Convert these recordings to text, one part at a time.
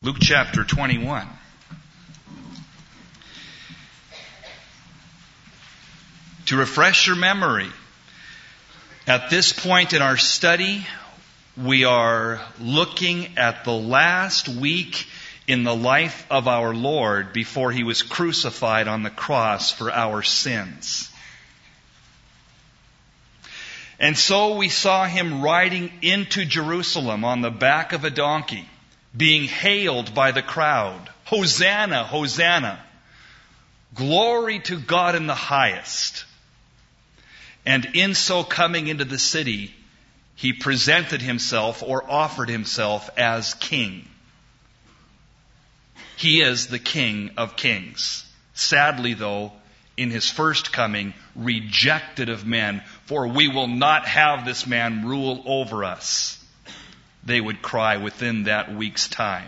Luke chapter 21. To refresh your memory, at this point in our study, we are looking at the last week in the life of our Lord before He was crucified on the cross for our sins. And so we saw Him riding into Jerusalem on the back of a donkey, being hailed by the crowd. Hosanna, Hosanna. Glory to God in the highest. And in so coming into the city, He presented Himself or offered Himself as King. He is the King of Kings. Sadly, though, in His first coming, rejected of men, for we will not have this man rule over us, they would cry within that week's time.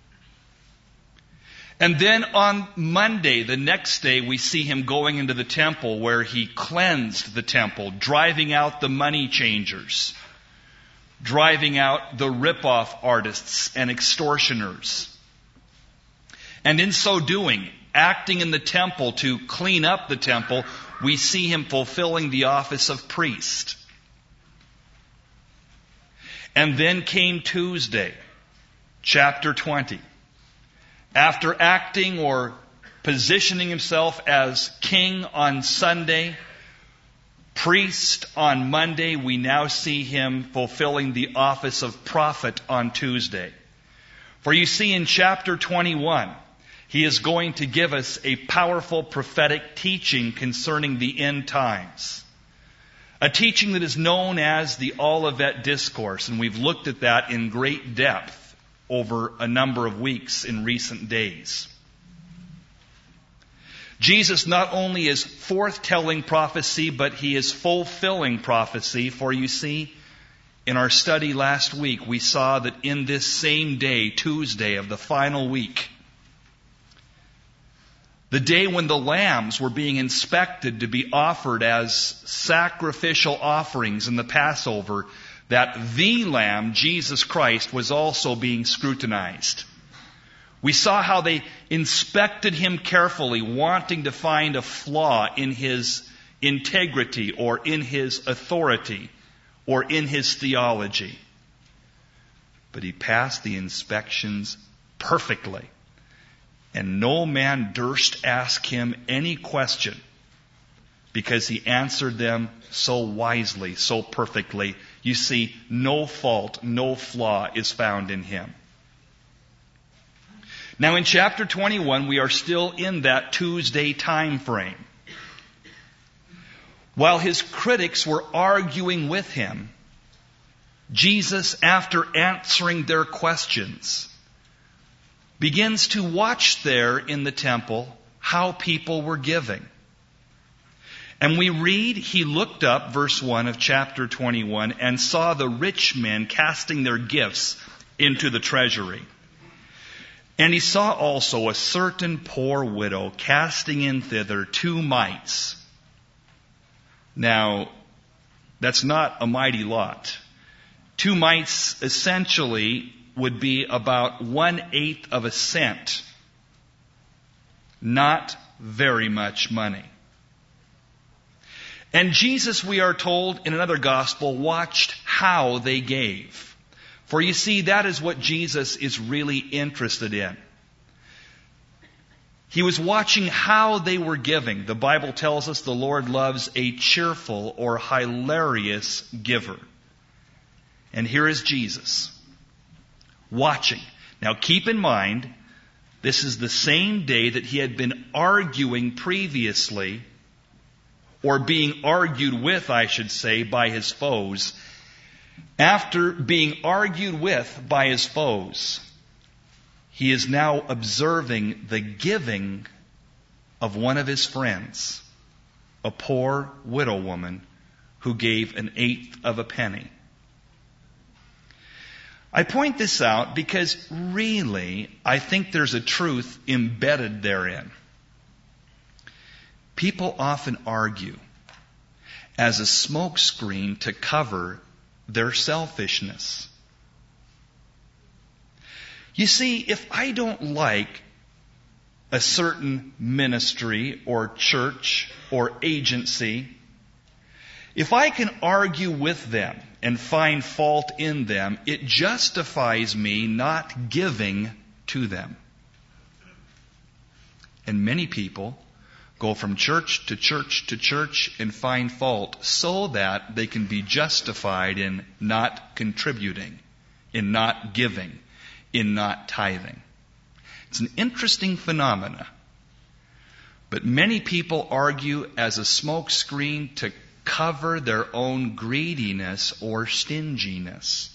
And then on Monday, the next day, we see Him going into the temple where He cleansed the temple, driving out the money changers, driving out the rip-off artists and extortioners. And in so doing, acting in the temple to clean up the temple, we see Him fulfilling the office of priest. And then came Tuesday, chapter 20. After acting or positioning Himself as king on Sunday, priest on Monday, we now see Him fulfilling the office of prophet on Tuesday. For you see in chapter 21, He is going to give us a powerful prophetic teaching concerning the end times. A teaching that is known as the Olivet Discourse, and we've looked at that in great depth over a number of weeks in recent days. Jesus not only is forthtelling prophecy, but He is fulfilling prophecy. For you see, in our study last week, we saw that in this same day, Tuesday of the final week, the day when the lambs were being inspected to be offered as sacrificial offerings in the Passover, that the Lamb, Jesus Christ, was also being scrutinized. We saw how they inspected Him carefully, wanting to find a flaw in His integrity or in His authority or in His theology. But He passed the inspections perfectly. And no man durst ask Him any question, because He answered them so wisely, so perfectly. You see, no fault, no flaw is found in Him. Now in chapter 21, we are still in that Tuesday time frame. While His critics were arguing with Him, Jesus, after answering their questions, begins to watch there in the temple how people were giving. And we read, He looked up, verse 1 of chapter 21, and saw the rich men casting their gifts into the treasury. And He saw also a certain poor widow casting in thither 2 mites. Now, that's not a mighty lot. 2 mites essentially would be about 1/8 of a cent. Not very much money. And Jesus, we are told in another gospel, watched how they gave. For you see, that is what Jesus is really interested in. He was watching how they were giving. The Bible tells us the Lord loves a cheerful or hilarious giver. And here is Jesus, watching. Now keep in mind, this is the same day that He had been arguing previously, or being argued with, I should say, by His foes. After being argued with by His foes, He is now observing the giving of one of His friends, a poor widow woman who gave 1/8 of a penny. I point this out because really, I think there's a truth embedded therein. People often argue as a smokescreen to cover their selfishness. You see, if I don't like a certain ministry or church or agency, if I can argue with them and find fault in them, it justifies me not giving to them. And many people go from church to church to church and find fault so that they can be justified in not contributing, in not giving, in not tithing. It's an interesting phenomena. But many people argue as a smokescreen to cover their own greediness or stinginess.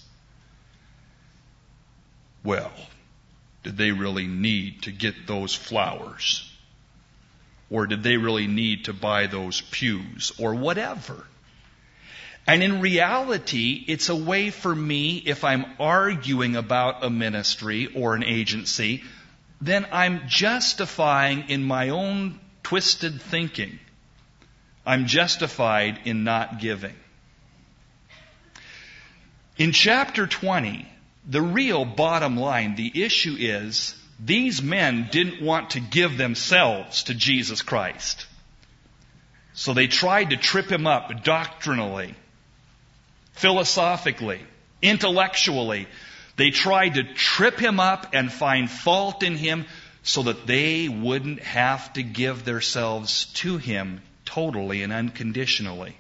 Well, did they really need to get those flowers? Or did they really need to buy those pews? Or whatever. And in reality, it's a way for me, if I'm arguing about a ministry or an agency, then I'm justifying in my own twisted thinking. I'm justified in not giving. In chapter 20, the real bottom line, the issue is, these men didn't want to give themselves to Jesus Christ. So they tried to trip him up doctrinally, philosophically, intellectually. They tried to trip him up and find fault in him so that they wouldn't have to give themselves to him totally and unconditionally.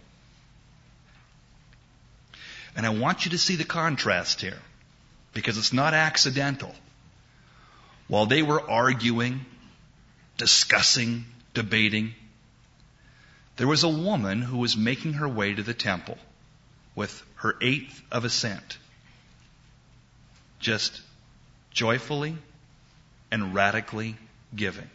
And I want you to see the contrast here, because it's not accidental. While they were arguing, discussing, debating, there was a woman who was making her way to the temple with her eighth of a cent, just joyfully and radically giving.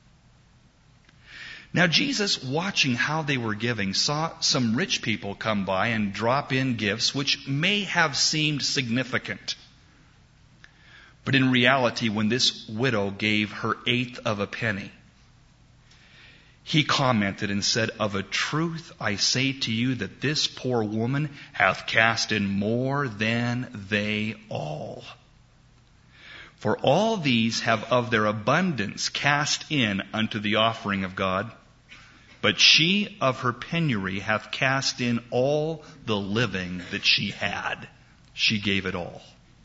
Now Jesus, watching how they were giving, saw some rich people come by and drop in gifts which may have seemed significant. But in reality, when this widow gave her eighth of a penny, he commented and said, "Of a truth I say to you that this poor woman hath cast in more than they all. For all these have of their abundance cast in unto the offering of God, but she of her penury hath cast in all the living that she had." She gave it all.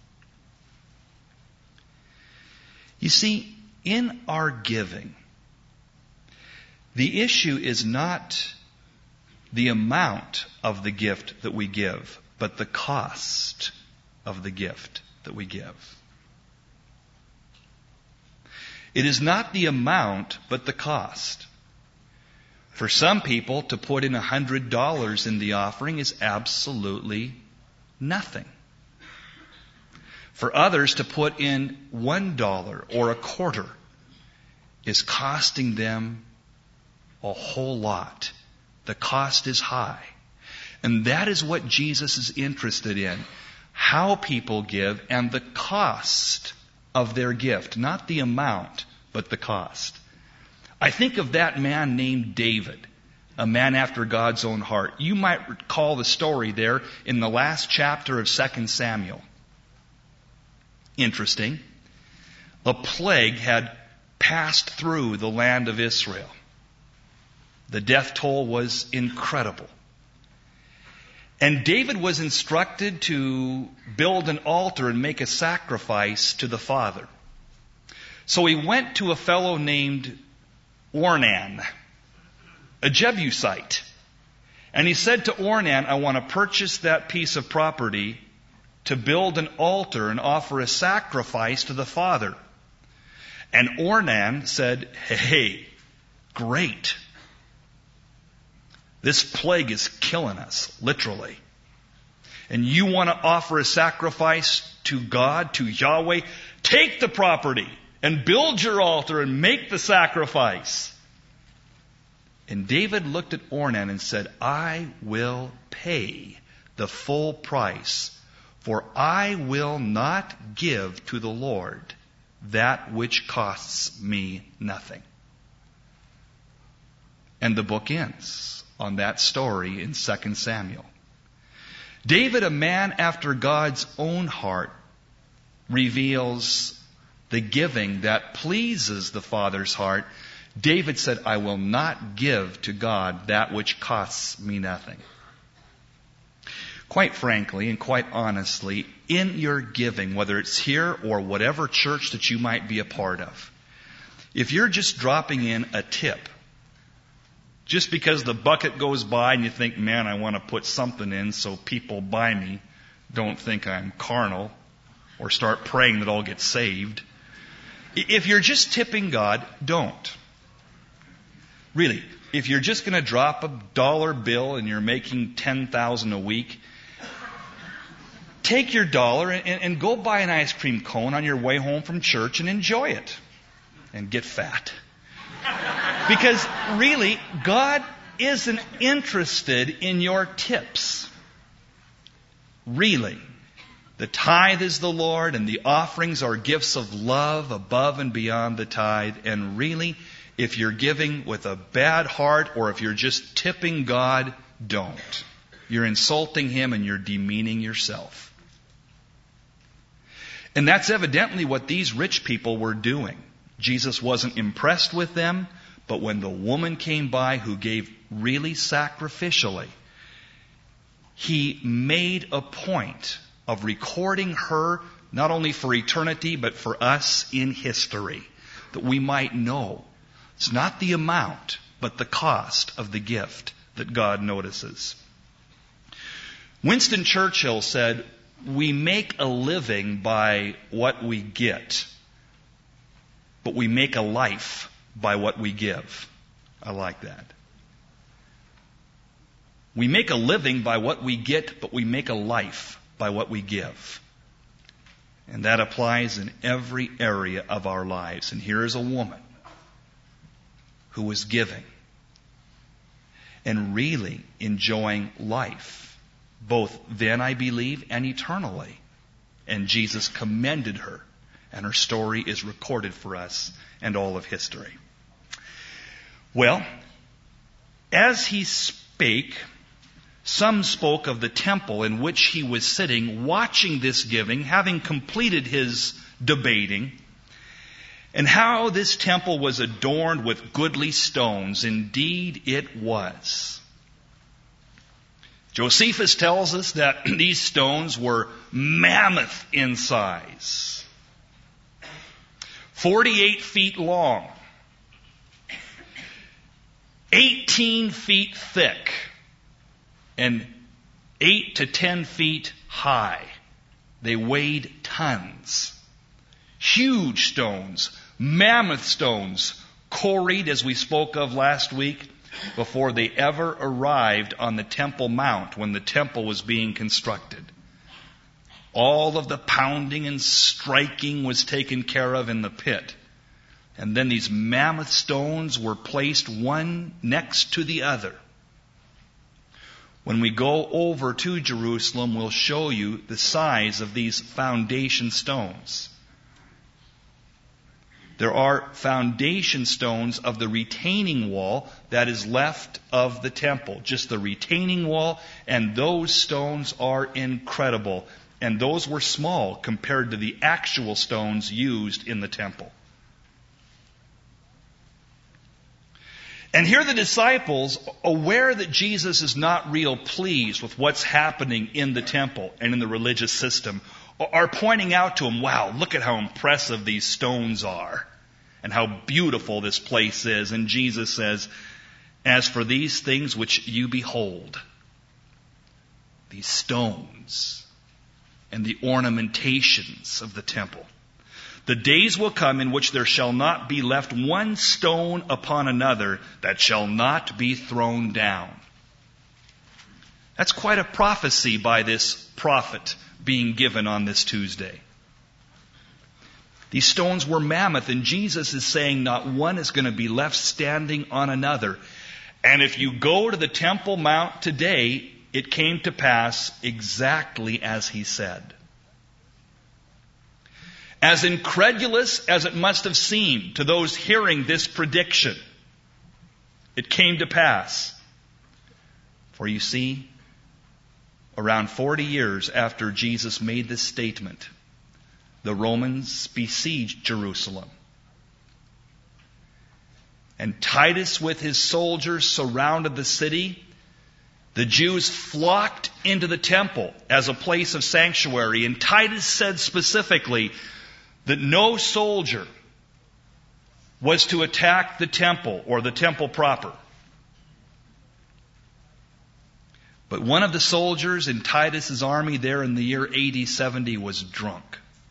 You see, in our giving, the issue is not the amount of the gift that we give, but the cost of the gift that we give. It is not the amount, but the cost. For some people, to put in $100 in the offering is absolutely nothing. For others, to put in $1 or a quarter is costing them a whole lot. The cost is high. And that is what Jesus is interested in. How people give and the cost of their gift. Not the amount, but the cost. I think of that man named David, a man after God's own heart. You might recall the story there in the last chapter of 2 Samuel. Interesting. A plague had passed through the land of Israel. The death toll was incredible. And David was instructed to build an altar and make a sacrifice to the Father. So he went to a fellow named Ornan, a Jebusite. And he said to Ornan, "I want to purchase that piece of property to build an altar and offer a sacrifice to the Father." And Ornan said, "Hey, great. This plague is killing us, literally. And you want to offer a sacrifice to God, to Yahweh? Take the property and build your altar and make the sacrifice." And David looked at Ornan and said, "I will pay the full price, for I will not give to the Lord that which costs me nothing." And the book ends on that story in 2 Samuel. David, a man after God's own heart, reveals the giving that pleases the Father's heart, David said, I will not give to God that which costs me nothing. Quite frankly and quite honestly, in your giving, whether it's here or whatever church that you might be a part of, if you're just dropping in a tip, just because the bucket goes by and you think, man, I want to put something in so people by me don't think I'm carnal or start praying that I'll get saved. If you're just tipping God, don't. Really, if you're just going to drop a dollar bill and you're making $10,000 a week, take your dollar and go buy an ice cream cone on your way home from church and enjoy it. And get fat. Because really, God isn't interested in your tips. Really. The tithe is the Lord, and the offerings are gifts of love above and beyond the tithe. And really, if you're giving with a bad heart or if you're just tipping God, don't. You're insulting Him and you're demeaning yourself. And that's evidently what these rich people were doing. Jesus wasn't impressed with them, but when the woman came by who gave really sacrificially, He made a point of recording her not only for eternity, but for us in history, that we might know it's not the amount, but the cost of the gift that God notices. Winston Churchill said, we make a living by what we get, but we make a life by what we give. I like that. We make a living by what we get, but we make a life by what we give. And that applies in every area of our lives. And here is a woman who was giving and really enjoying life, both then, I believe, and eternally. And Jesus commended her, and her story is recorded for us and all of history. Well, as he spake, some spoke of the temple in which he was sitting, watching this giving, having completed his debating, and how this temple was adorned with goodly stones. Indeed, it was. Josephus tells us that these stones were mammoth in size, 48 feet long, 18 feet thick, and 8 to 10 feet high. They weighed tons. Huge stones, mammoth stones, quarried, as we spoke of last week, before they ever arrived on the Temple Mount when the temple was being constructed. All of the pounding and striking was taken care of in the pit. And then these mammoth stones were placed one next to the other. When we go over to Jerusalem, we'll show you the size of these foundation stones. There are foundation stones of the retaining wall that is left of the temple. Just the retaining wall, and those stones are incredible. And those were small compared to the actual stones used in the temple. And here the disciples, aware that Jesus is not real pleased with what's happening in the temple and in the religious system, are pointing out to him, wow, look at how impressive these stones are and how beautiful this place is. And Jesus says, as for these things which you behold, these stones and the ornamentations of the temple, the days will come in which there shall not be left one stone upon another that shall not be thrown down. That's quite a prophecy by this prophet being given on this Tuesday. These stones were mammoth, and Jesus is saying not one is going to be left standing on another. And if you go to the Temple Mount today, it came to pass exactly as he said. As incredulous as it must have seemed to those hearing this prediction, it came to pass. For you see, around 40 years after Jesus made this statement, the Romans besieged Jerusalem. And Titus with his soldiers surrounded the city. The Jews flocked into the temple as a place of sanctuary. And Titus said specifically that no soldier was to attack the temple or the temple proper. But one of the soldiers in Titus's army there in the year AD 70 was drunk.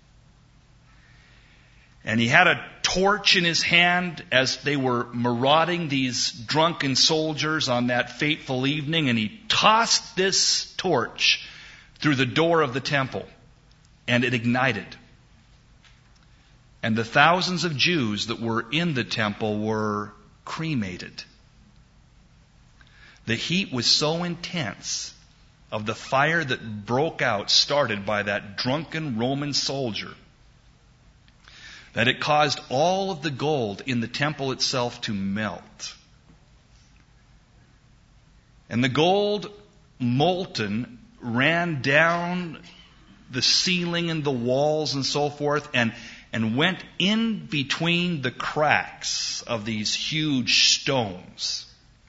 And he had a torch in his hand as they were marauding these drunken soldiers on that fateful evening, and he tossed this torch through the door of the temple, and it ignited. And the thousands of Jews that were in the temple were cremated. The heat was so intense of the fire that broke out, started by that drunken Roman soldier, that it caused all of the gold in the temple itself to melt. And the gold, molten, ran down the ceiling and the walls and so forth, and went in between the cracks of these huge stones.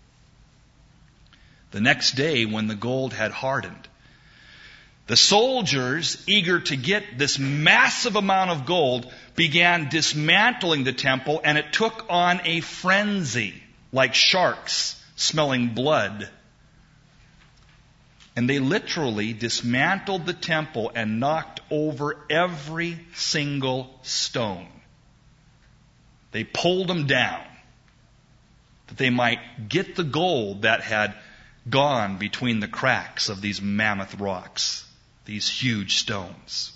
The next day, when the gold had hardened, the soldiers, eager to get this massive amount of gold, began dismantling the temple, and it took on a frenzy, like sharks smelling blood. And they literally dismantled the temple and knocked over every single stone. They pulled them down that they might get the gold that had gone between the cracks of these mammoth rocks, these huge stones.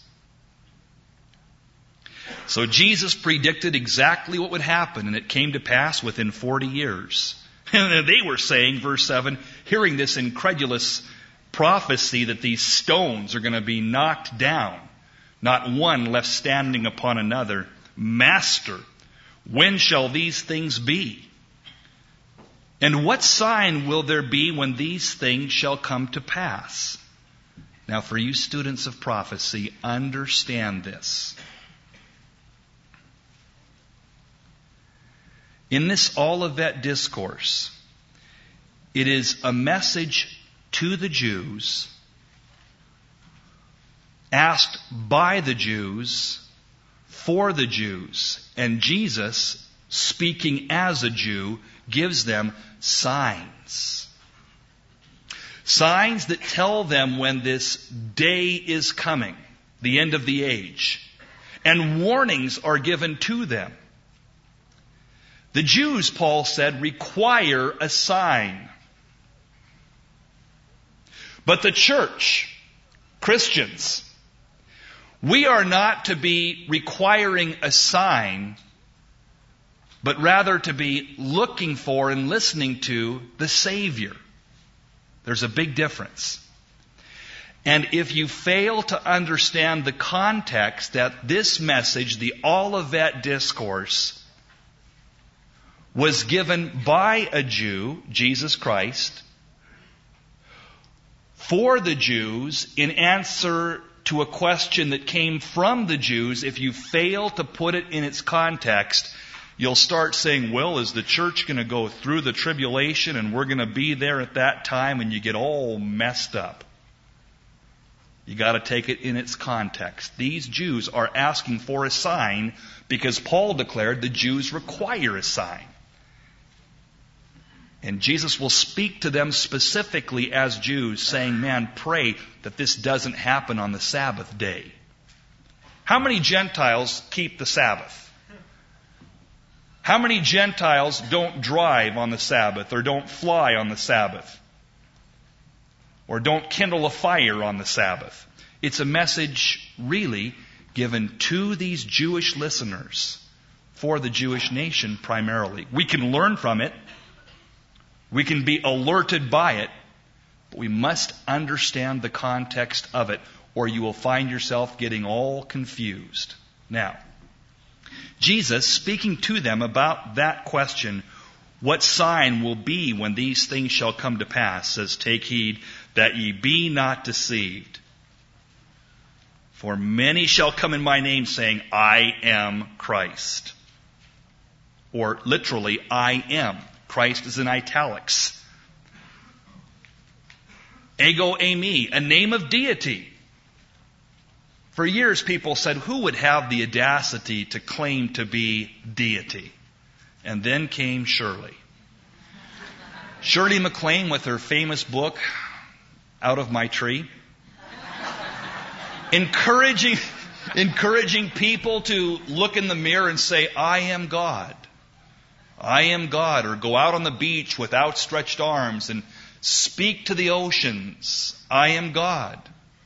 So Jesus predicted exactly what would happen, and it came to pass within 40 years. And they were saying, verse 7, hearing this incredulous prophecy that these stones are going to be knocked down, not one left standing upon another, Master, when shall these things be? And what sign will there be when these things shall come to pass? Now, for you students of prophecy, understand this. In this Olivet Discourse, it is a message to the Jews, asked by the Jews, for the Jews. And Jesus, speaking as a Jew, gives them signs. Signs that tell them when this day is coming, the end of the age. And warnings are given to them. The Jews, Paul said, require a sign. But the church, Christians, we are not to be requiring a sign, but rather to be looking for and listening to the Savior. There's a big difference. And if you fail to understand the context that this message, the Olivet Discourse, was given by a Jew, Jesus Christ, for the Jews in answer to a question that came from the Jews, if you fail to put it in its context, you'll start saying, well, is the church going to go through the tribulation and we're going to be there at that time, and you get all messed up. You got to take it in its context. These Jews are asking for a sign because Paul declared the Jews require a sign. And Jesus will speak to them specifically as Jews, saying, man, pray that this doesn't happen on the Sabbath day. How many Gentiles keep the Sabbath? How many Gentiles don't drive on the Sabbath, or don't fly on the Sabbath, or don't kindle a fire on the Sabbath? It's a message really given to these Jewish listeners, for the Jewish nation primarily. We can learn from it. We can be alerted by it, but we must understand the context of it, or you will find yourself getting all confused. Now, Jesus, speaking to them about that question, what sign will be when these things shall come to pass, says, take heed that ye be not deceived. For many shall come in my name saying, I am Christ. Or literally, I am. Christ is in italics. Ego eimi, a name of deity. For years people said, who would have the audacity to claim to be deity? And then came Shirley. Shirley MacLaine with her famous book, Out of My Tree. Encouraging people to look in the mirror and say, I am God. I am God. Or go out on the beach with outstretched arms and speak to the oceans. I am God.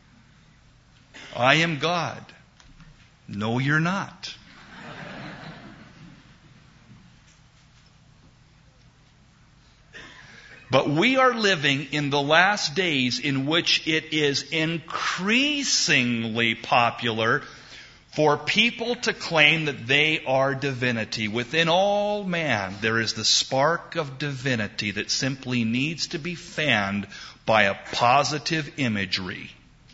I am God. No, you're not. But we are living in the last days in which it is increasingly popular for people to claim that they are divinity. Within all man, there is the spark of divinity that simply needs to be fanned by a positive imagery.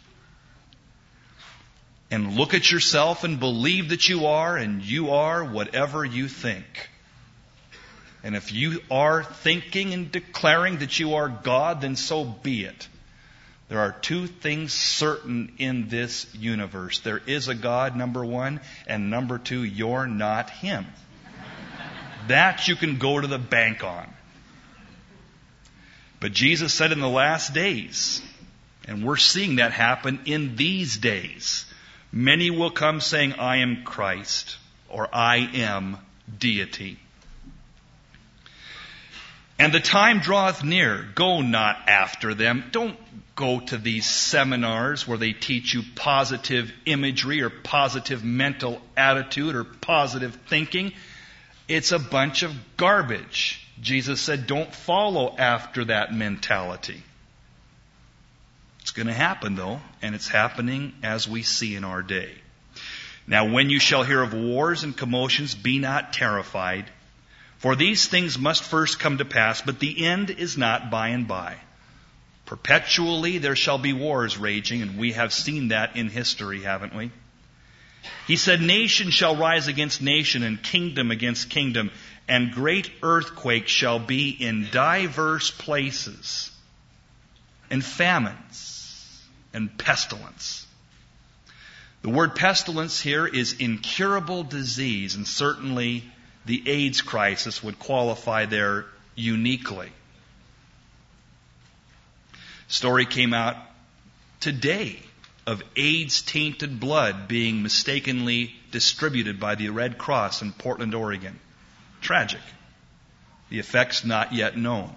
And look at yourself and believe that you are, and you are whatever you think. And if you are thinking and declaring that you are God, then so be it. There are two things certain in this universe. There is a God, number one, and number two, you're not Him. That you can go to the bank on. But Jesus said in the last days, and we're seeing that happen in these days, many will come saying, I am Christ, or I am deity. And the time draweth near. Go not after them. Don't go to these seminars where they teach you positive imagery or positive mental attitude or positive thinking. It's a bunch of garbage. Jesus said, don't follow after that mentality. It's going to happen, though, and it's happening as we see in our day. Now, when you shall hear of wars and commotions, be not terrified. For these things must first come to pass, but the end is not by and by. Perpetually there shall be wars raging, and we have seen that in history, haven't we? He said, nation shall rise against nation, and kingdom against kingdom, and great earthquakes shall be in diverse places, and famines, and pestilence. The word pestilence here is incurable disease, and certainly the AIDS crisis would qualify there uniquely. Story came out today of AIDS-tainted blood being mistakenly distributed by the Red Cross in Portland, Oregon. Tragic. The effects not yet known.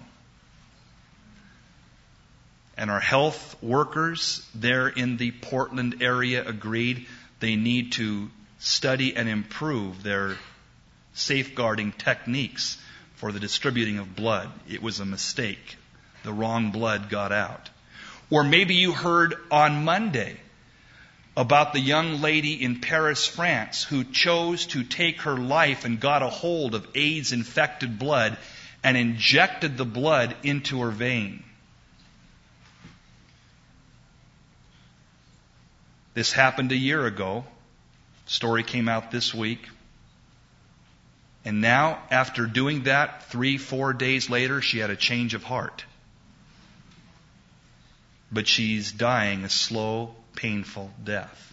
And our health workers there in the Portland area agreed they need to study and improve their safeguarding techniques for the distributing of blood. It was a mistake. The wrong blood got out. Or maybe you heard on Monday about the young lady in Paris, France, who chose to take her life and got a hold of AIDS-infected blood and injected the blood into her vein. This happened a year ago. Story came out this week. And now, after doing that, 3-4 days later, she had a change of heart. But she's dying a slow, painful death.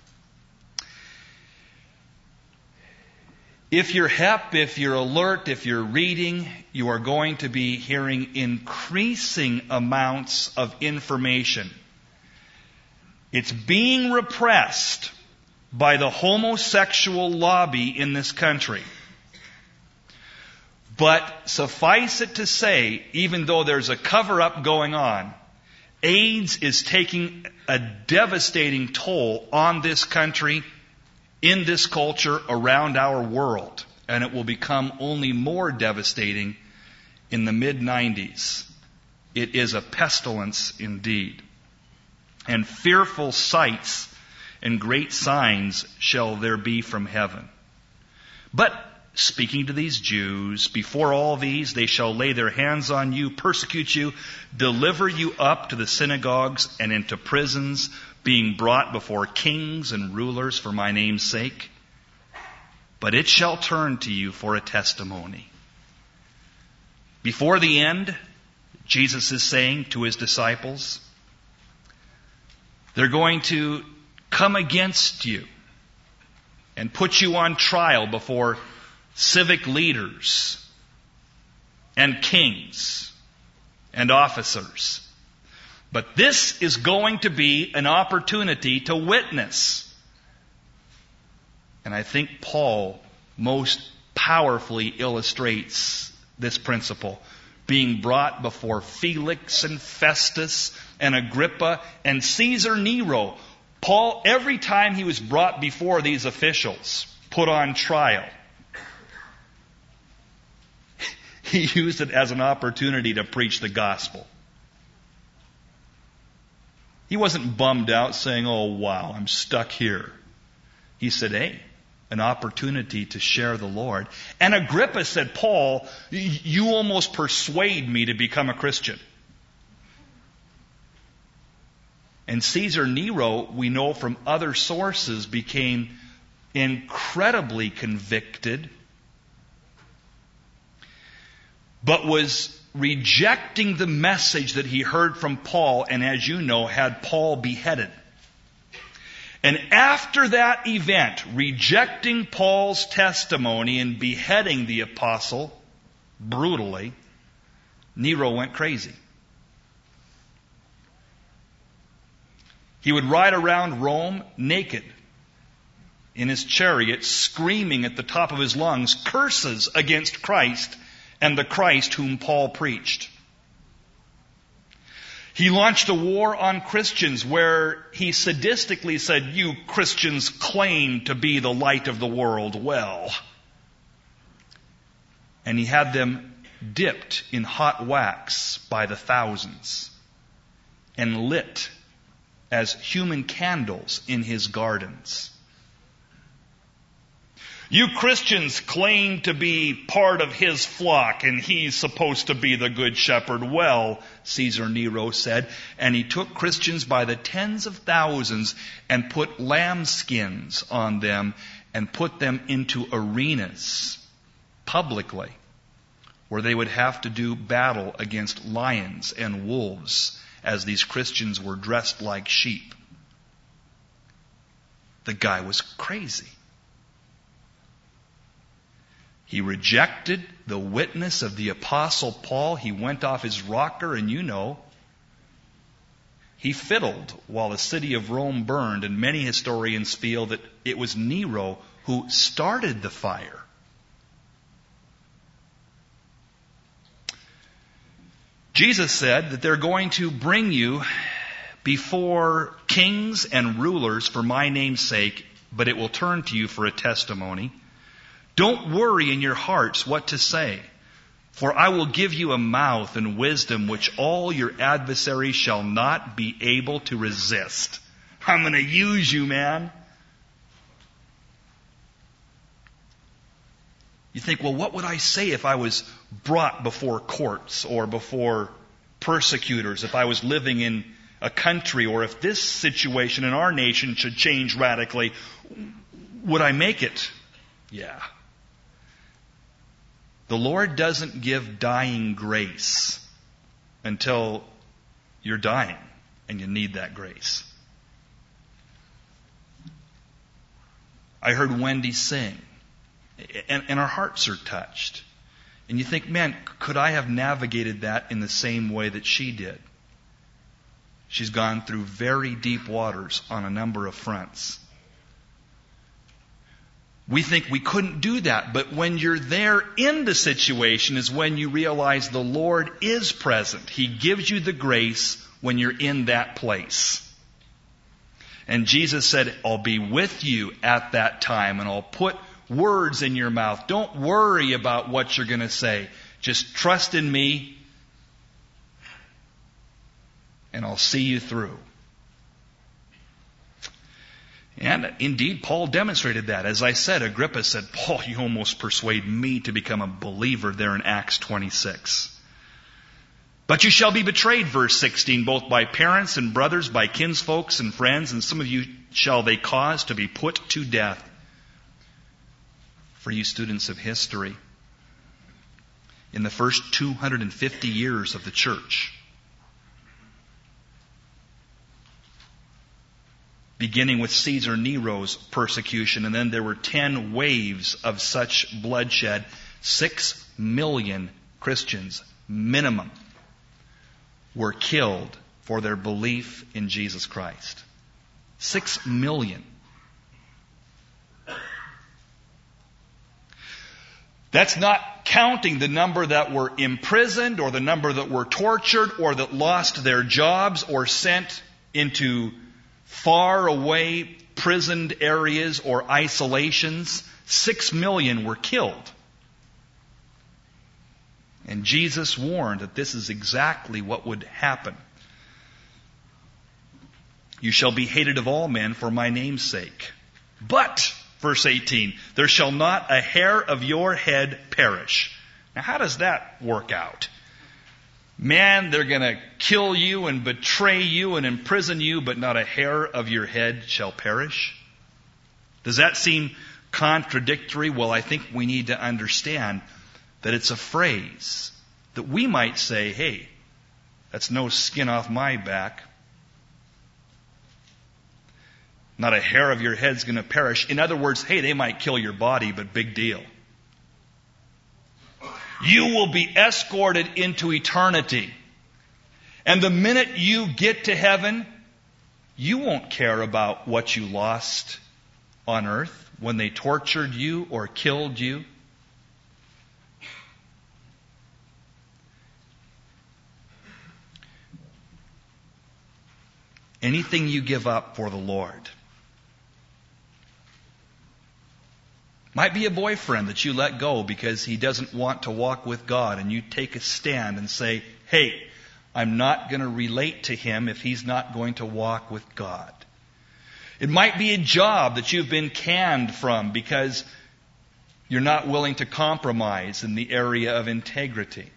If you're hep, if you're alert, if you're reading, you are going to be hearing increasing amounts of information. It's being repressed by the homosexual lobby in this country. But suffice it to say, even though there's a cover-up going on, AIDS is taking a devastating toll on this country, in this culture, around our world. And it will become only more devastating in the mid-90s. It is a pestilence indeed. And fearful sights and great signs shall there be from heaven. But speaking to these Jews, before all these they shall lay their hands on you, persecute you, deliver you up to the synagogues and into prisons, being brought before kings and rulers for my name's sake. But it shall turn to you for a testimony. Before the end, Jesus is saying to his disciples, they're going to come against you and put you on trial before civic leaders and kings and officers. But this is going to be an opportunity to witness. And I think Paul most powerfully illustrates this principle. Being brought before Felix and Festus and Agrippa and Caesar Nero. Paul, every time he was brought before these officials, put on trial, he used it as an opportunity to preach the gospel. He wasn't bummed out saying, oh wow, I'm stuck here. He said, hey, an opportunity to share the Lord. And Agrippa said, Paul, you almost persuade me to become a Christian. And Caesar Nero, we know from other sources, became incredibly convicted, but was rejecting the message that he heard from Paul, and as you know, had Paul beheaded. And after that event, rejecting Paul's testimony and beheading the apostle brutally, Nero went crazy. He would ride around Rome naked in his chariot, screaming at the top of his lungs curses against Christ and the Christ whom Paul preached. He launched a war on Christians where he sadistically said, you Christians claim to be the light of the world. Well, and he had them dipped in hot wax by the thousands and lit as human candles in his gardens. You Christians claim to be part of his flock, and he's supposed to be the good shepherd. Well, Caesar Nero said, and he took Christians by the tens of thousands and put lambskins on them and put them into arenas publicly, where they would have to do battle against lions and wolves as these Christians were dressed like sheep. The guy was crazy. He rejected the witness of the Apostle Paul. He went off his rocker, and you know, he fiddled while the city of Rome burned, and many historians feel that it was Nero who started the fire. Jesus said that they're going to bring you before kings and rulers for my name's sake, but it will turn to you for a testimony. Don't worry in your hearts what to say, for I will give you a mouth and wisdom which all your adversaries shall not be able to resist. I'm going to use you, man. You think, well, what would I say if I was brought before courts or before persecutors, if I was living in a country, or if this situation in our nation should change radically? Would I make it? Yeah. The Lord doesn't give dying grace until you're dying and you need that grace. I heard Wendy sing, and our hearts are touched. And you think, man, could I have navigated that in the same way that she did? She's gone through very deep waters on a number of fronts. We think we couldn't do that, but when you're there in the situation is when you realize the Lord is present. He gives you the grace when you're in that place. And Jesus said, I'll be with you at that time, and I'll put words in your mouth. Don't worry about what you're going to say. Just trust in me, and I'll see you through. And indeed, Paul demonstrated that. As I said, Agrippa said, Paul, you almost persuade me to become a believer there in Acts 26. But you shall be betrayed, verse 16, both by parents and brothers, by kinsfolks and friends, and some of you shall they cause to be put to death. For you students of history, in the first 250 years of the church, beginning with Caesar Nero's persecution, and then there were 10 waves of such bloodshed, 6 million Christians, minimum, were killed for their belief in Jesus Christ. 6 million. That's not counting the number that were imprisoned, or the number that were tortured, or that lost their jobs, or sent into far away prisoned areas or isolations. 6 million were killed. And Jesus warned that this is exactly what would happen. You shall be hated of all men for my name's sake. But, verse 18, there shall not a hair of your head perish. Now how does that work out? Man, they're going to kill you and betray you and imprison you, but not a hair of your head shall perish? Does that seem contradictory? Well, I think we need to understand that it's a phrase that we might say, hey, that's no skin off my back. Not a hair of your head's going to perish. In other words, hey, they might kill your body, but big deal. You will be escorted into eternity. And the minute you get to heaven, you won't care about what you lost on earth when they tortured you or killed you. Anything you give up for the Lord. Might be a boyfriend that you let go because he doesn't want to walk with God, and you take a stand and say, hey, I'm not going to relate to him if he's not going to walk with God. It might be a job that you've been canned from because you're not willing to compromise in the area of integrity.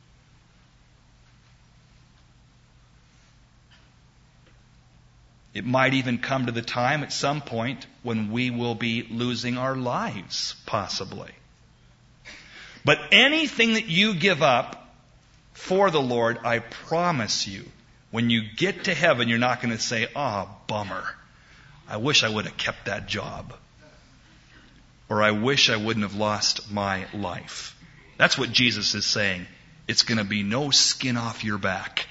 It might even come to the time at some point when we will be losing our lives, possibly. But anything that you give up for the Lord, I promise you, when you get to heaven, you're not going to say, bummer. I wish I would have kept that job. Or I wish I wouldn't have lost my life. That's what Jesus is saying. It's going to be no skin off your back.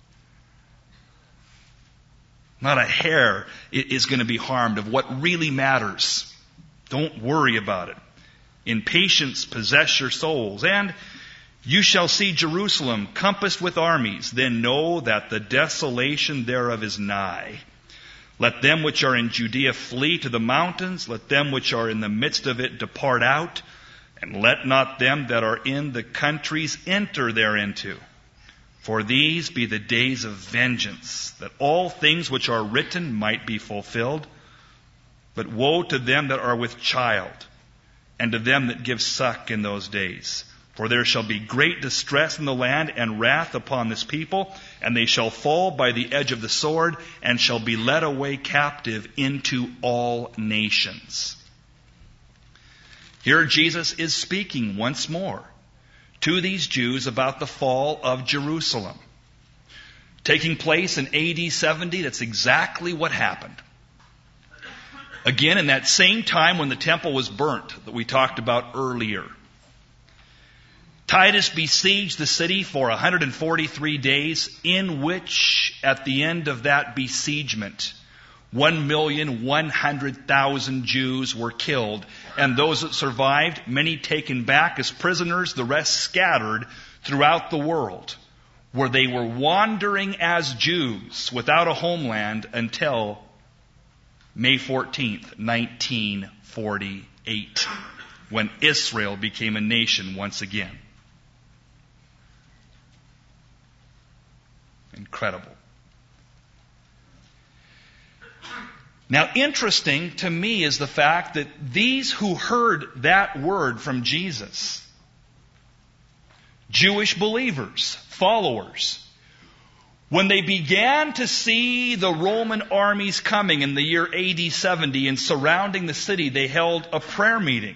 Not a hair is going to be harmed of what really matters. Don't worry about it. In patience possess your souls. And you shall see Jerusalem compassed with armies. Then know that the desolation thereof is nigh. Let them which are in Judea flee to the mountains. Let them which are in the midst of it depart out. And let not them that are in the countries enter thereinto. For these be the days of vengeance, that all things which are written might be fulfilled. But woe to them that are with child, and to them that give suck in those days. For there shall be great distress in the land, and wrath upon this people, and they shall fall by the edge of the sword, and shall be led away captive into all nations. Here Jesus is speaking once more to these Jews about the fall of Jerusalem. Taking place in AD 70, that's exactly what happened. Again, in that same time when the temple was burnt that we talked about earlier. Titus besieged the city for 143 days, in which, at the end of that besiegement, 1,100,000 Jews were killed, and those that survived, many taken back as prisoners, the rest scattered throughout the world, where they were wandering as Jews without a homeland until May 14th, 1948, when Israel became a nation once again. Incredible. Now, interesting to me is the fact that these who heard that word from Jesus Jewish believers, followers, when they began to see the Roman armies coming in the year AD 70 and surrounding the city, they held a prayer meeting.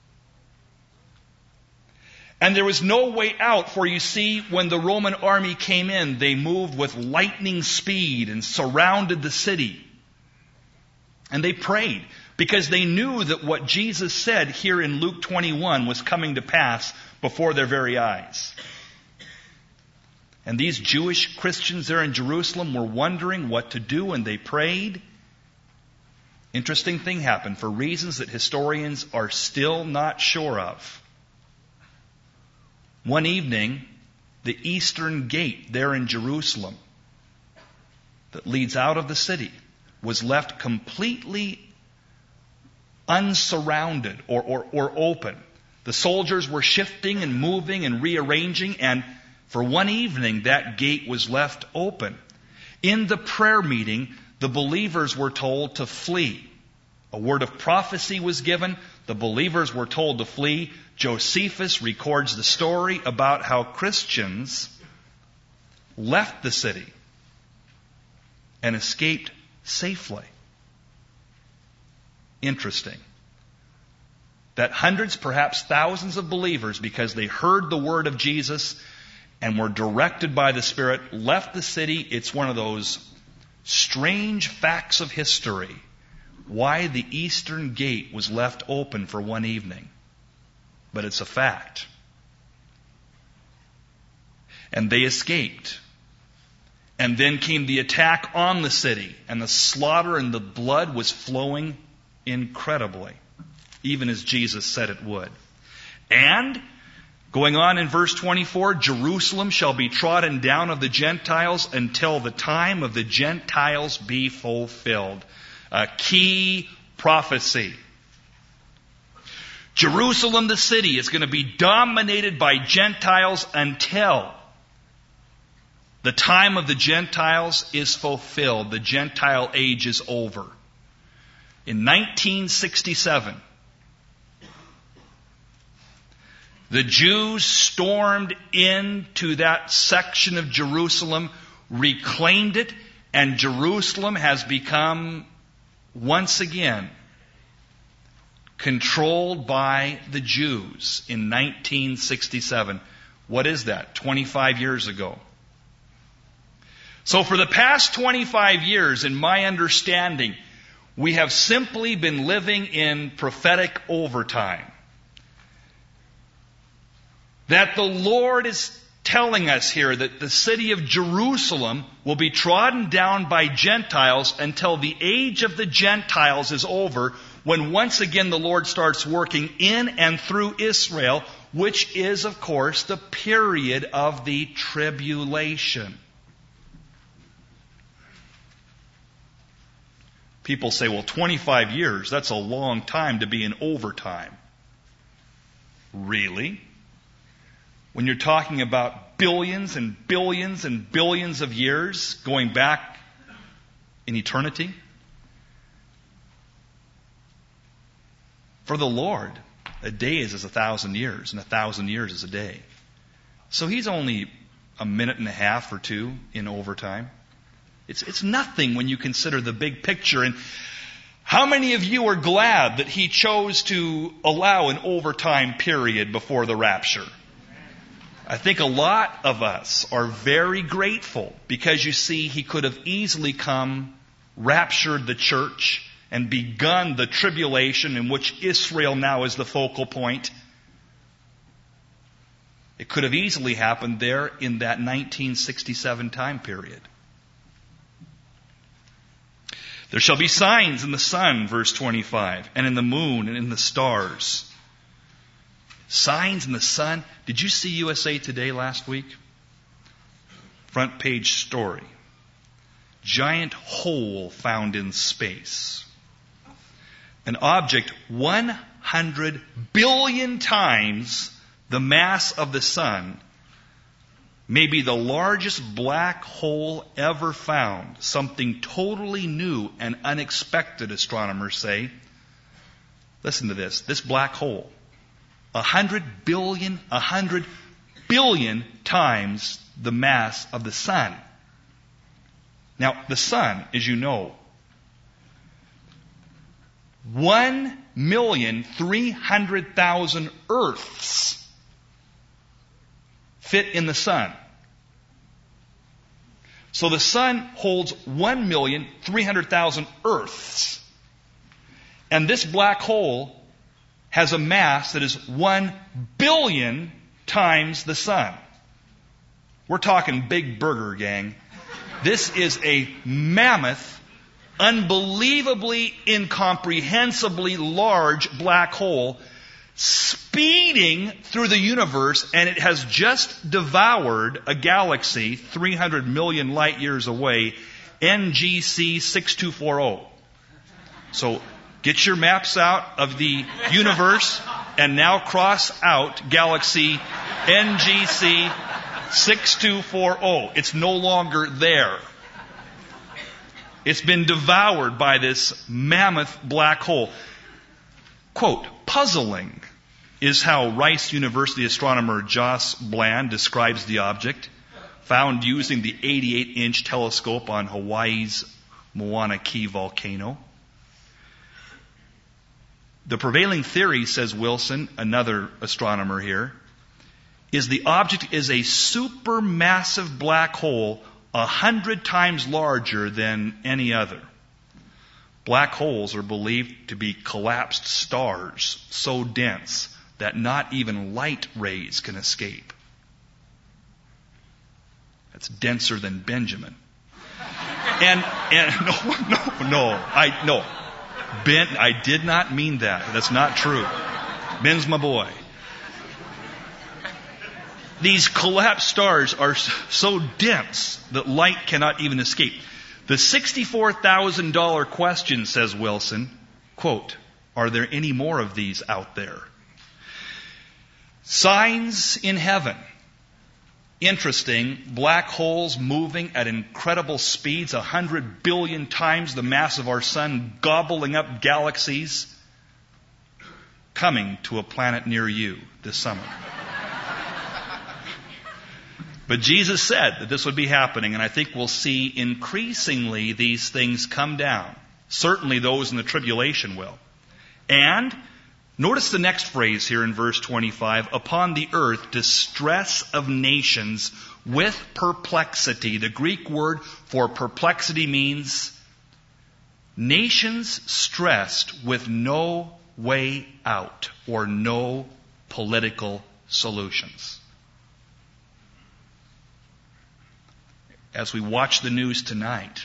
And there was no way out, for you see, when the Roman army came in, they moved with lightning speed and surrounded the city. And they prayed because they knew that what Jesus said here in Luke 21 was coming to pass before their very eyes. And these Jewish Christians there in Jerusalem were wondering what to do, and they prayed. Interesting thing happened for reasons that historians are still not sure of. One evening, the eastern gate there in Jerusalem that leads out of the city was left completely unsurrounded or open. The soldiers were shifting and moving and rearranging, and for one evening that gate was left open. In the prayer meeting, the believers were told to flee. A word of prophecy was given. The believers were told to flee. Josephus records the story about how Christians left the city and escaped safely. Interesting. That hundreds, perhaps thousands of believers, because they heard the word of Jesus and were directed by the Spirit, left the city. It's one of those strange facts of history. Why the eastern gate was left open for one evening. But it's a fact. And they escaped. And then came the attack on the city, and the slaughter and the blood was flowing incredibly, even as Jesus said it would. And, going on in verse 24, Jerusalem shall be trodden down of the Gentiles until the time of the Gentiles be fulfilled. A key prophecy. Jerusalem, the city, is going to be dominated by Gentiles until the time of the Gentiles is fulfilled. The Gentile age is over. In 1967, the Jews stormed into that section of Jerusalem, reclaimed it, and Jerusalem has become, once again, controlled by the Jews in 1967. What is that? 25 years ago. So for the past 25 years, in my understanding, we have simply been living in prophetic overtime. That the Lord is telling us here that the city of Jerusalem will be trodden down by Gentiles until the age of the Gentiles is over, when once again the Lord starts working in and through Israel, which is, of course, the period of the tribulation. People say, well, 25 years, that's a long time to be in overtime. Really? When you're talking about billions and billions and billions of years going back in eternity? For the Lord, a day is as 1,000 years, and 1,000 years is a day. So He's only a minute and a half or two in overtime. It's nothing when you consider the big picture. And how many of you are glad that He chose to allow an overtime period before the rapture? I think a lot of us are very grateful, because you see, He could have easily come, raptured the church, and begun the tribulation in which Israel now is the focal point. It could have easily happened there in that 1967 time period. There shall be signs in the sun, verse 25, and in the moon and in the stars. Signs in the sun. Did you see USA Today last week? Front page story. Giant hole found in space. An object 100 billion times the mass of the sun may be the largest black hole ever found. Something totally new and unexpected, astronomers say. Listen to this. This black hole. 100 billion times the mass of the sun. Now, the sun, as you know, 1,300,000 Earths fit in the sun. So the sun holds 1,300,000 Earths. And this black hole has a mass that is 1 billion times the sun. We're talking big burger, gang. This is a mammoth, unbelievably, incomprehensibly large black hole speeding through the universe, and it has just devoured a galaxy 300 million light years away, NGC 6240. So get your maps out of the universe and now cross out galaxy NGC 6240. It's no longer there. It's been devoured by this mammoth black hole. Quote, puzzling is how Rice University astronomer Joss Bland describes the object, found using the 88-inch telescope on Hawaii's Mauna Kea volcano. The prevailing theory, says Wilson, another astronomer here, is the object is a supermassive black hole 100 times larger than any other. Black holes are believed to be collapsed stars so dense that not even light rays can escape. That's denser than Benjamin. And no. Ben, I did not mean that. That's not true. Ben's my boy. These collapsed stars are so dense that light cannot even escape. The $64,000 question, says Wilson, quote, are there any more of these out there? Signs in heaven. Interesting, black holes moving at incredible speeds, 100 billion times the mass of our sun, gobbling up galaxies, coming to a planet near you this summer. But Jesus said that this would be happening, and I think we'll see increasingly these things come down. Certainly those in the tribulation will. And notice the next phrase here in verse 25, upon the earth, distress of nations with perplexity. The Greek word for perplexity means nations stressed with no way out or no political solutions. As we watch the news tonight,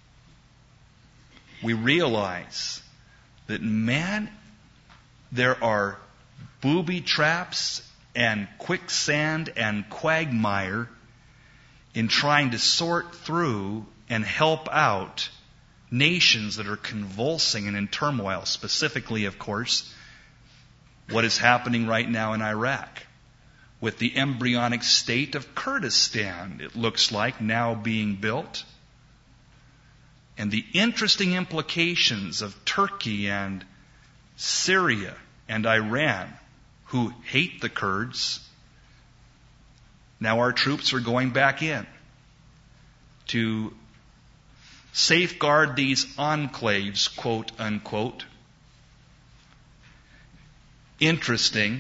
we realize that, man, there are booby traps and quicksand and quagmire in trying to sort through and help out nations that are convulsing and in turmoil. Specifically, of course, what is happening right now in Iraq with the embryonic state of Kurdistan, it looks like, now being built. And the interesting implications of Turkey and Syria and Iran, who hate the Kurds. Now our troops are going back in to safeguard these enclaves, quote unquote. Interesting.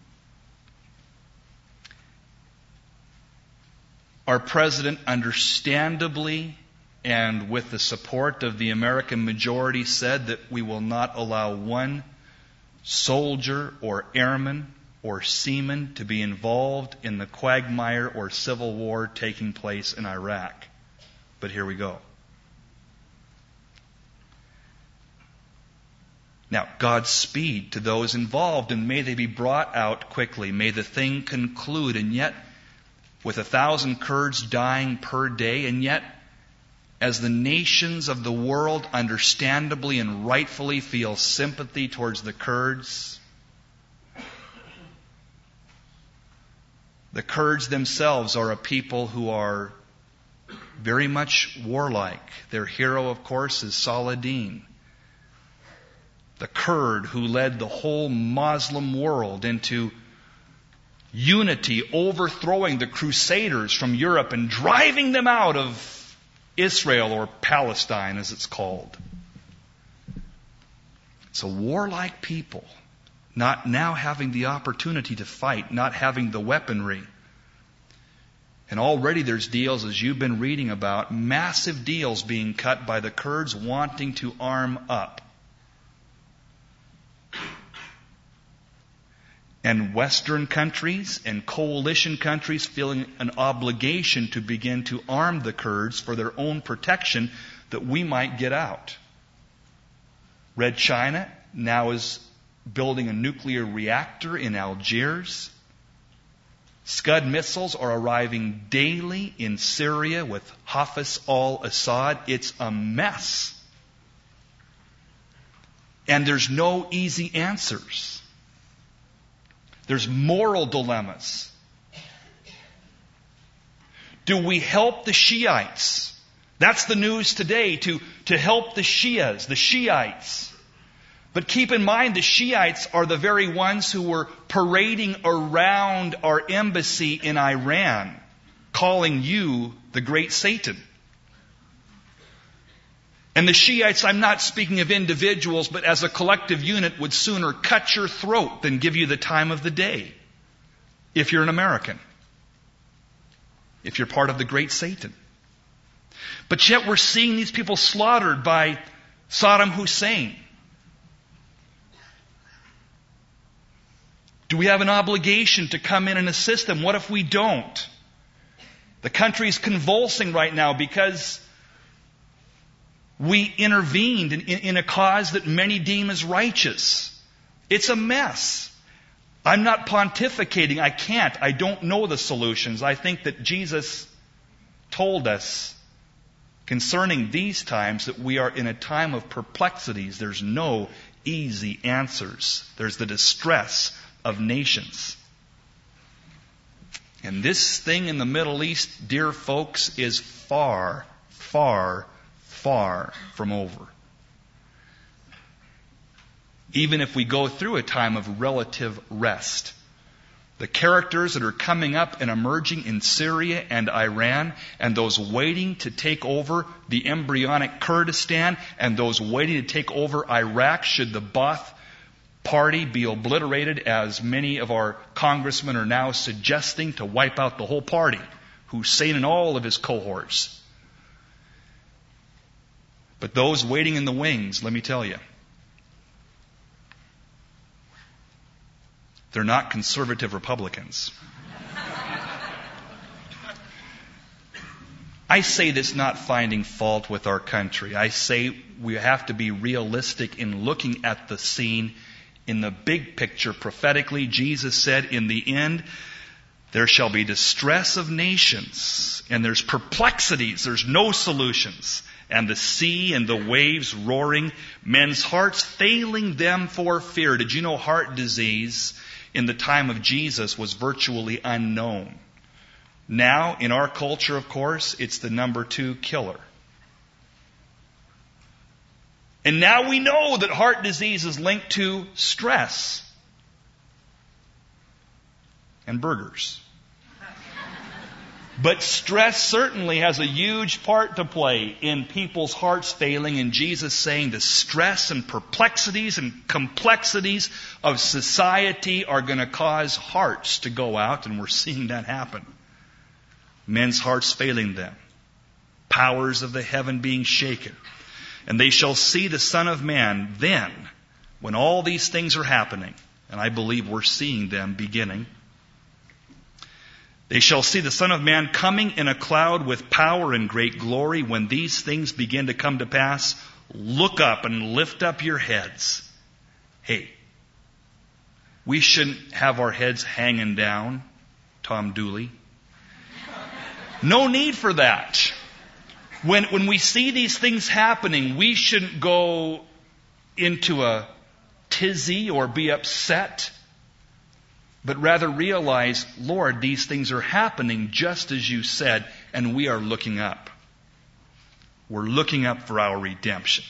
Our president, understandably, and with the support of the American majority, said that we will not allow one soldier or airman or seaman to be involved in the quagmire or civil war taking place in Iraq. But here we go. Now, Godspeed to those involved, and may they be brought out quickly. May the thing conclude. And yet, with 1,000 Kurds dying per day, and yet, as the nations of the world understandably and rightfully feel sympathy towards the Kurds themselves are a people who are very much warlike. Their hero, of course, is Saladin, the Kurd who led the whole Muslim world into unity, overthrowing the Crusaders from Europe and driving them out of Israel, or Palestine as it's called. It's a warlike people, not now having the opportunity to fight, not having the weaponry. And already there's deals, as you've been reading about, massive deals being cut by the Kurds wanting to arm up. And Western countries and coalition countries feeling an obligation to begin to arm the Kurds for their own protection, that we might get out. Red China now is building a nuclear reactor in Algiers. Scud missiles are arriving daily in Syria with Hafez al-Assad. It's a mess. And there's no easy answers. There's moral dilemmas. Do we help the Shiites? That's the news today, to help the Shias, the Shiites. But keep in mind, the Shiites are the very ones who were parading around our embassy in Iran, calling you the great Satan. And the Shiites, I'm not speaking of individuals, but as a collective unit, would sooner cut your throat than give you the time of the day, if you're an American, if you're part of the great Satan. But yet we're seeing these people slaughtered by Saddam Hussein. Do we have an obligation to come in and assist them? What if we don't? The country's convulsing right now because we intervened in a cause that many deem as righteous. It's a mess. I'm not pontificating. I can't. I don't know the solutions. I think that Jesus told us concerning these times that we are in a time of perplexities. There's no easy answers. There's the distress of nations. And this thing in the Middle East, dear folks, is far, far, far from over. Even if we go through a time of relative rest, the characters that are coming up and emerging in Syria and Iran, and those waiting to take over the embryonic Kurdistan, and those waiting to take over Iraq should the Ba'ath Party be obliterated, as many of our congressmen are now suggesting, to wipe out the whole party, Hussein and all of his cohorts. But those waiting in the wings, let me tell you, they're not conservative Republicans. I say this not finding fault with our country. I say we have to be realistic in looking at the scene in the big picture. Prophetically, Jesus said, in the end, there shall be distress of nations, and there's perplexities, there's no solutions, and the sea and the waves roaring, men's hearts failing them for fear. Did you know heart disease in the time of Jesus was virtually unknown? Now, in our culture, of course, it's the number 2 killer. And now we know that heart disease is linked to stress and burgers. But stress certainly has a huge part to play in people's hearts failing, and Jesus saying the stress and perplexities and complexities of society are going to cause hearts to go out, and we're seeing that happen. Men's hearts failing them. Powers of the heaven being shaken. And they shall see the Son of Man then, when all these things are happening, and I believe we're seeing them beginning. They shall see the Son of Man coming in a cloud with power and great glory. When these things begin to come to pass, look up and lift up your heads. Hey, we shouldn't have our heads hanging down, Tom Dooley. No need for that. When we see these things happening, we shouldn't go into a tizzy or be upset, but rather realize, Lord, these things are happening just as you said, and we are looking up. We're looking up for our redemption.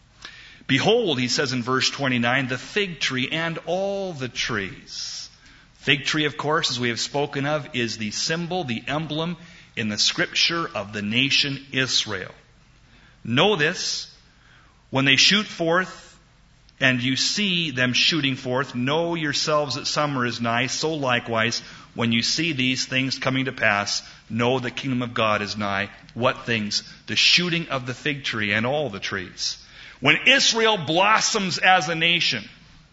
Behold, he says in verse 29, the fig tree and all the trees. Fig tree, of course, as we have spoken of, is the symbol, the emblem in the Scripture of the nation Israel. Know this, when they shoot forth, and you see them shooting forth, know yourselves that summer is nigh. So likewise, when you see these things coming to pass, know the kingdom of God is nigh. What things? The shooting of the fig tree and all the trees. When Israel blossoms as a nation,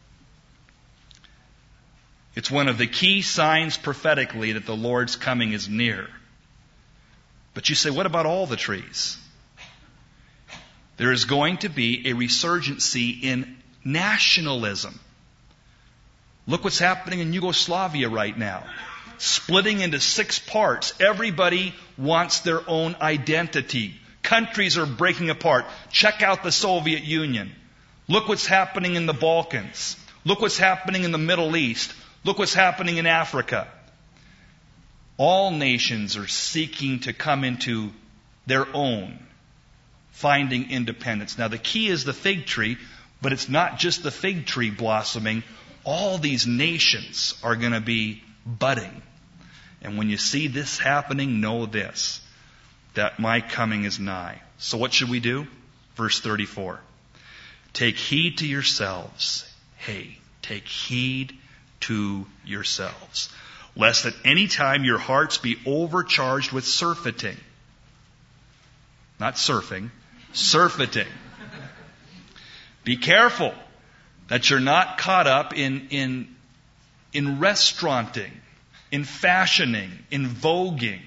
it's one of the key signs prophetically that the Lord's coming is near. But you say, what about all the trees? There is going to be a resurgency in nationalism. Look what's happening in Yugoslavia right now. Splitting into 6 parts. Everybody wants their own identity. Countries are breaking apart. Check out the Soviet Union. Look what's happening in the Balkans. Look what's happening in the Middle East. Look what's happening in Africa. All nations are seeking to come into their own, finding independence. Now the key is the fig tree, but it's not just the fig tree blossoming. All these nations are going to be budding. And when you see this happening, know this, that my coming is nigh. So what should we do? Verse 34. Take heed to yourselves. Hey, take heed to yourselves, lest at any time your hearts be overcharged with surfeiting. Not surfing, surfeiting. Be careful that you're not caught up in restauranting, in fashioning, in voguing,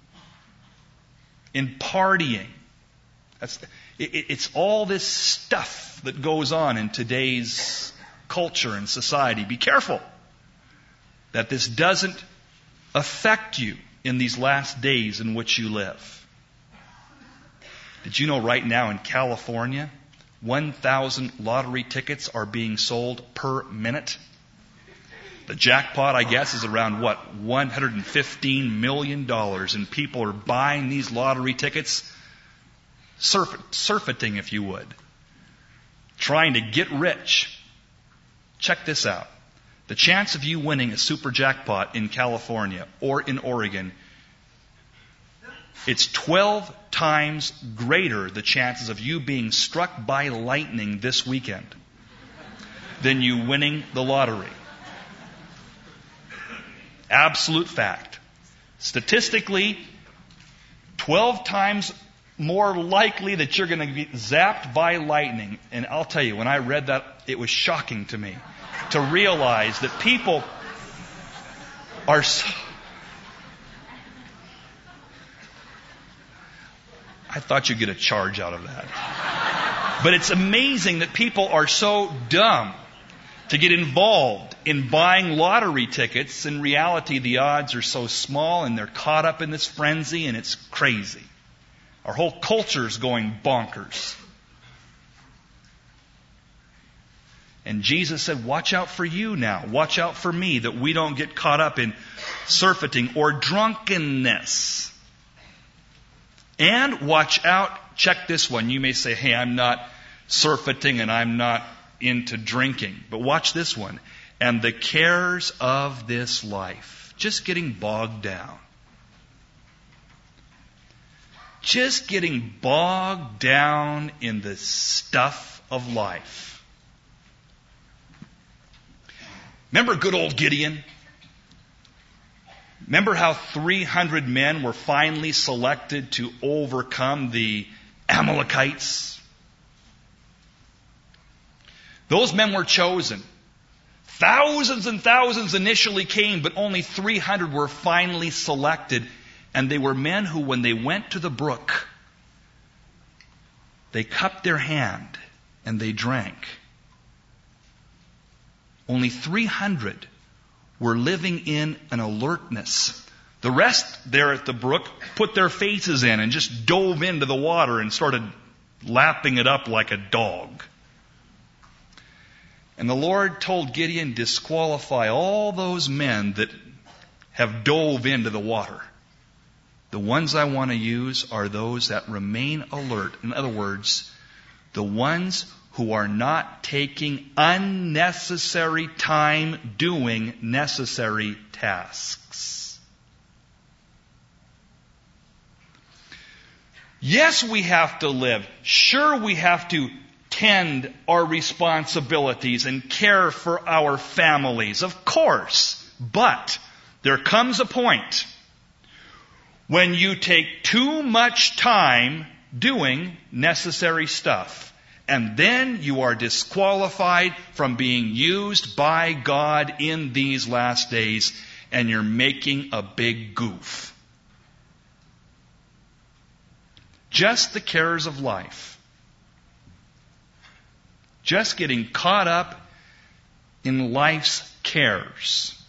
in partying. It's all this stuff that goes on in today's culture and society. Be careful that this doesn't affect you in these last days in which you live. Did you know right now in California, 1,000 lottery tickets are being sold per minute? The jackpot, I guess, is around $115 million, and people are buying these lottery tickets, surfeiting, if you would, trying to get rich. Check this out. The chance of you winning a super jackpot in California or in Oregon, it's 12 times greater, the chances of you being struck by lightning this weekend than you winning the lottery. Absolute fact. Statistically, 12 times more likely that you're going to be zapped by lightning. And I'll tell you, when I read that, it was shocking to me to realize that people are so... I thought you'd get a charge out of that. But it's amazing that people are so dumb to get involved in buying lottery tickets. In reality, the odds are so small and they're caught up in this frenzy, and it's crazy. Our whole culture is going bonkers. And Jesus said, watch out for you now. Watch out for me, that we don't get caught up in surfeiting or drunkenness. And watch out, check this one. You may say, hey, I'm not surfeiting and I'm not into drinking. But watch this one. And the cares of this life. Just getting bogged down. Just getting bogged down in the stuff of life. Remember good old Gideon? Remember how 300 men were finally selected to overcome the Amalekites? Those men were chosen. Thousands and thousands initially came, but only 300 were finally selected. And they were men who, when they went to the brook, they cupped their hand and they drank. Only 300 were living in an alertness. The rest there at the brook put their faces in and just dove into the water and started lapping it up like a dog. And the Lord told Gideon, disqualify all those men that have dove into the water. The ones I want to use are those that remain alert. In other words, the ones who are not taking unnecessary time doing necessary tasks. Yes, we have to live. Sure, we have to tend our responsibilities and care for our families, of course. But there comes a point when you take too much time doing necessary stuff. And then you are disqualified from being used by God in these last days, and you're making a big goof. Just the cares of life. Just getting caught up in life's cares.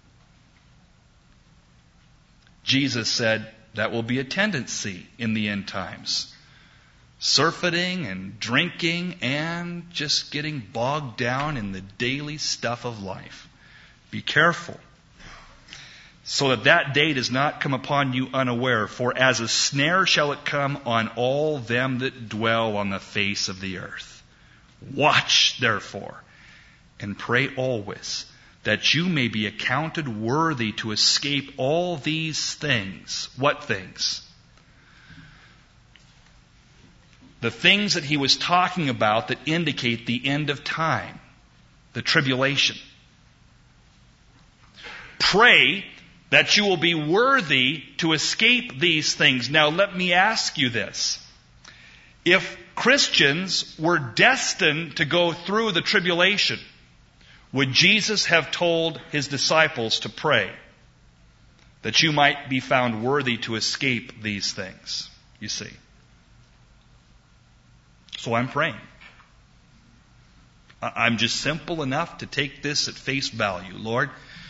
Jesus said that will be a tendency in the end times. Surfeiting and drinking and just getting bogged down in the daily stuff of life. Be careful, so that that day does not come upon you unaware. For as a snare shall it come on all them that dwell on the face of the earth. Watch, therefore, and pray always, that you may be accounted worthy to escape all these things. What things? The things that he was talking about that indicate the end of time, the tribulation. Pray that you will be worthy to escape these things. Now let me ask you this. If Christians were destined to go through the tribulation, would Jesus have told his disciples to pray that you might be found worthy to escape these things? You see. So I'm praying. I'm just simple enough to take this at face value. Lord,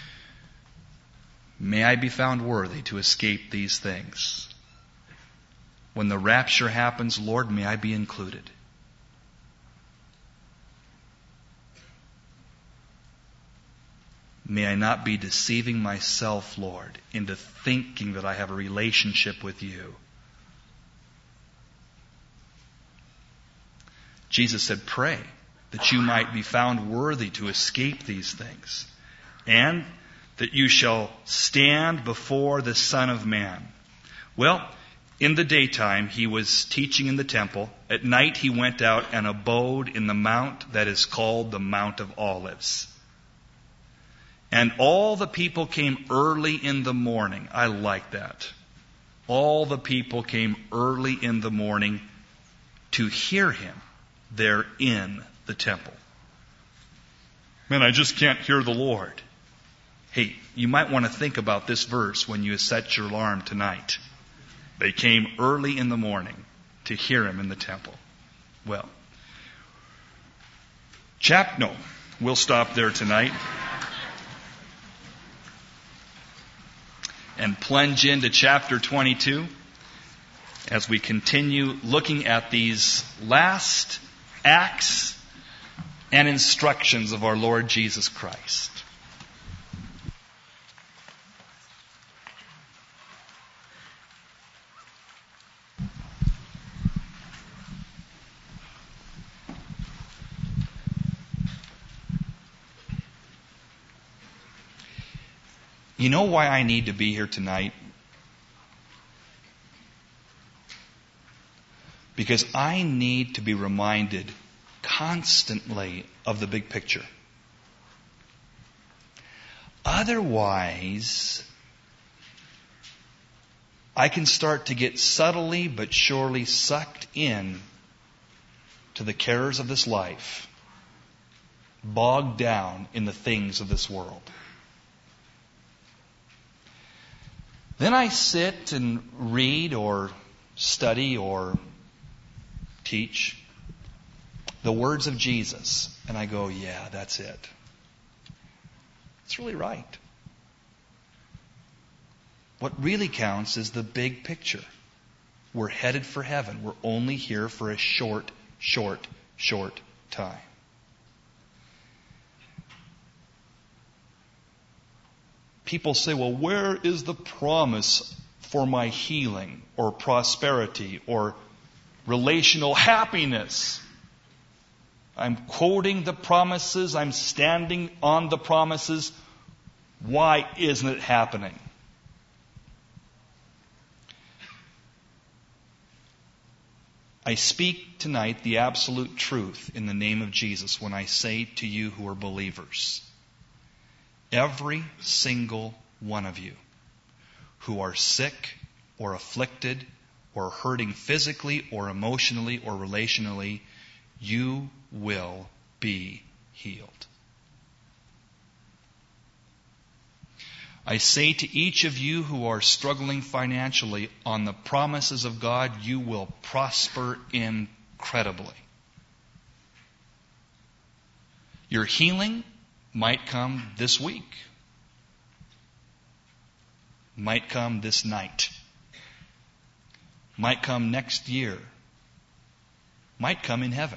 may I be found worthy to escape these things. When the rapture happens, Lord, may I be included. May I not be deceiving myself, Lord, into thinking that I have a relationship with you. Jesus said, pray that you might be found worthy to escape these things, and that you shall stand before the Son of Man. Well, in the daytime he was teaching in the temple. At night he went out and abode in the mount that is called the Mount of Olives. And all the people came early in the morning. I like that. All the people came early in the morning to hear him there in the temple. Man, I just can't hear the Lord. Hey, you might want to think about this verse when you set your alarm tonight. They came early in the morning to hear him in the temple. Well, we'll stop there tonight and plunge into chapter 22 as we continue looking at these last acts and instructions of our Lord Jesus Christ. You know why I need to be here tonight? Because I need to be reminded constantly of the big picture. Otherwise, I can start to get subtly but surely sucked in to the cares of this life, bogged down in the things of this world. Then I sit and read or study or teach the words of Jesus, and I go, yeah, that's it. It's really right. What really counts is the big picture. We're headed for heaven. We're only here for a short time. People say, well, where is the promise for my healing or prosperity or relational happiness? I'm quoting the promises. I'm standing on the promises. Why isn't it happening? I speak tonight the absolute truth in the name of Jesus when I say to you who are believers, every single one of you who are sick or afflicted or hurting physically or emotionally or relationally, you will be healed. I say to each of you who are struggling financially, on the promises of God, you will prosper incredibly. Your healing might come this week, might come this night, might come next year, might come in heaven.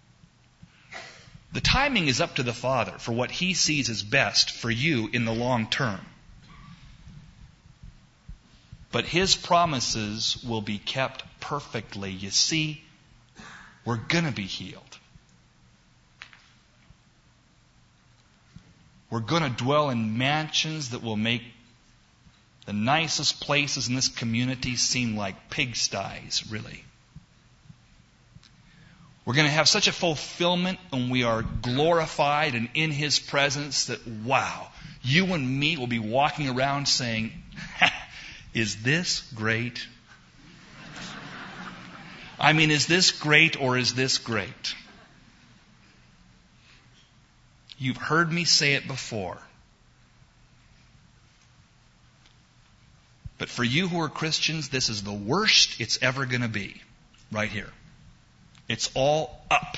The timing is up to the Father for what He sees as best for you in the long term. But His promises will be kept perfectly. You see, we're going to be healed. We're going to dwell in mansions that will make the nicest places in this community seem like pigsties, really. We're going to have such a fulfillment when we are glorified and in His presence that, wow, you and me will be walking around saying, is this great? I mean, is this great or is this great? You've heard me say it before. But for you who are Christians, this is the worst it's ever going to be. Right here. It's all up.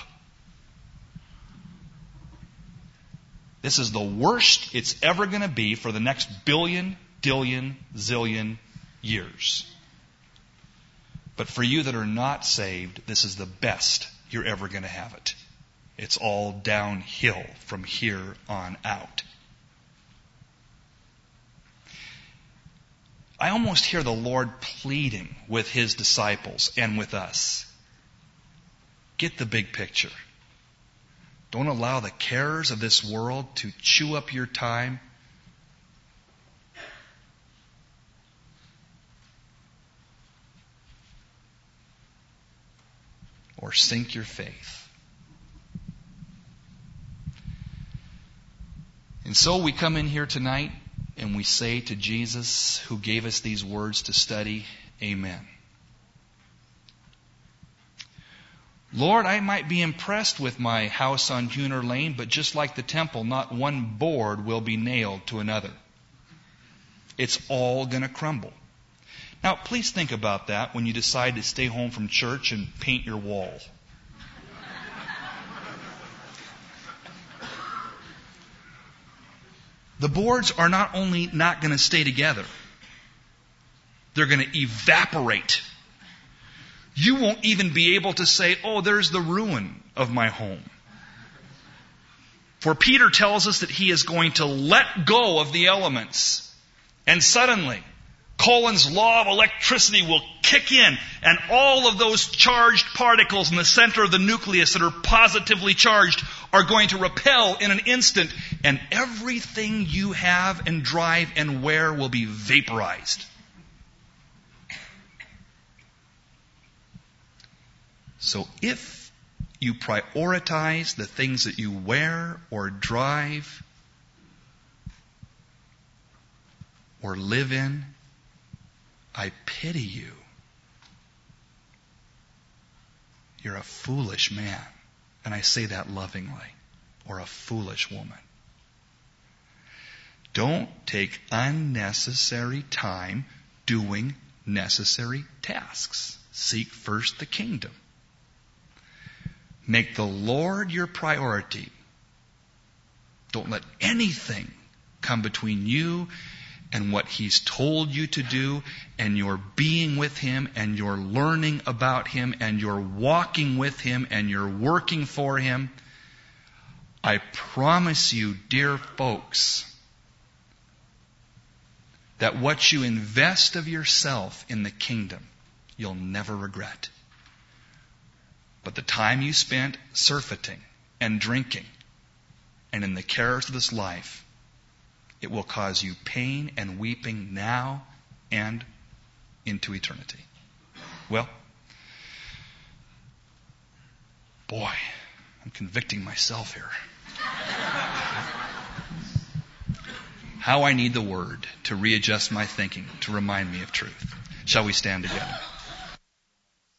This is the worst it's ever going to be for the next billion, dillion, zillion years. But for you that are not saved, this is the best you're ever going to have it. It's all downhill from here on out. I almost hear the Lord pleading with His disciples and with us. Get the big picture. Don't allow the cares of this world to chew up your time. Or sink your faith. And so we come in here tonight and we say to Jesus, who gave us these words to study, Amen. Lord, I might be impressed with my house on Huner Lane, but just like the temple, not one board will be nailed to another. It's all going to crumble. Now, please think about that when you decide to stay home from church and paint your wall. The boards are not only not going to stay together, they're going to evaporate. You won't even be able to say, oh, there's the ruin of my home. For Peter tells us that he is going to let go of the elements. And suddenly, Coulomb's law of electricity will kick in, and all of those charged particles in the center of the nucleus that are positively charged are going to repel in an instant, and everything you have and drive and wear will be vaporized. So if you prioritize the things that you wear or drive or live in, I pity you. You're a foolish man. And I say that lovingly. Or a foolish woman. Don't take unnecessary time doing necessary tasks. Seek first the kingdom. Make the Lord your priority. Don't let anything come between you and what He's told you to do, and your being with Him, and your learning about Him, and your walking with Him, and your working for Him. I promise you, dear folks, that what you invest of yourself in the kingdom, you'll never regret. But the time you spent surfeiting and drinking and in the cares of this life, it will cause you pain and weeping now and into eternity. Well, boy, I'm convicting myself here. How I need the Word to readjust my thinking, to remind me of truth. Shall we stand together?